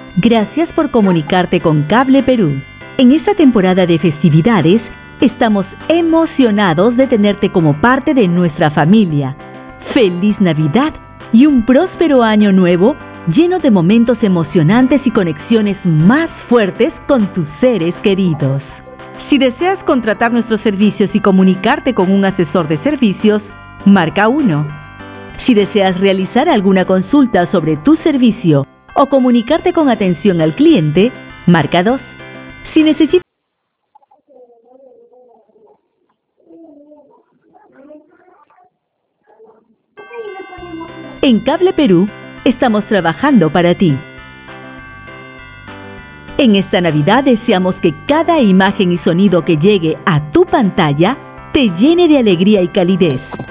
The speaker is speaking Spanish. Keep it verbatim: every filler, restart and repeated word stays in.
Gracias por comunicarte con Cable Perú. En esta temporada de festividades, estamos emocionados de tenerte como parte de nuestra familia. ¡Feliz Navidad y un próspero año nuevo lleno de momentos emocionantes y conexiones más fuertes con tus seres queridos! Si deseas contratar nuestros servicios y comunicarte con un asesor de servicios, marca uno. Si deseas realizar alguna consulta sobre tu servicio o comunicarte con atención al cliente, marca dos. Si necesitas En Cable Perú, estamos trabajando para ti. En esta Navidad deseamos que cada imagen y sonido que llegue a tu pantalla te llene de alegría y calidez.